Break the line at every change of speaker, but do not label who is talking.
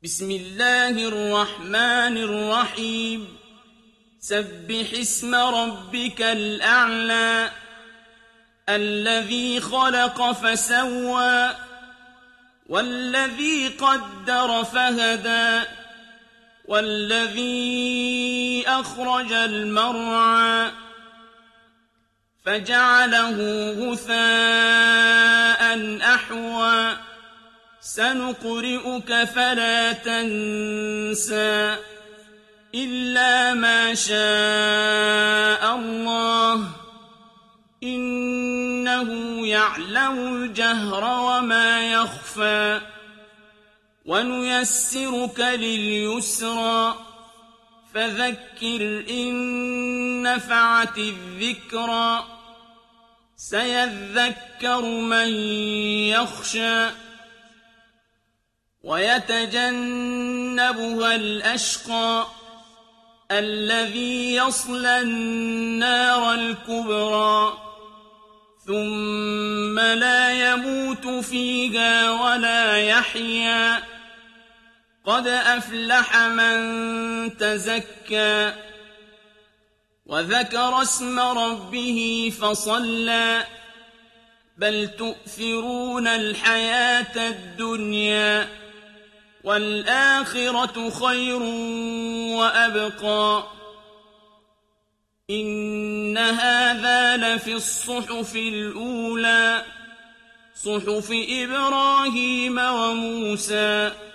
بسم الله الرحمن الرحيم سبح اسم ربك الأعلى الذي خلق فسوى والذي قدر فهدى والذي أخرج المرعى فجعله غثاء أحوى سنقرئك فلا تنسى إلا ما شاء الله إنه يعلم الجهر وما يخفى ونيسرك لليسرى فذكر إن نفعت الذكرى سيذكر من يخشى ويتجنبها الأشقى الذي يصلى النار الكبرى ثم لا يموت فيها ولا يحيا قد أفلح من تزكى وذكر اسم ربه فصلى بل تؤثرون الحياة الدنيا والآخرة خير وأبقى إن هذا لفي الصحف الأولى صحف إبراهيم وموسى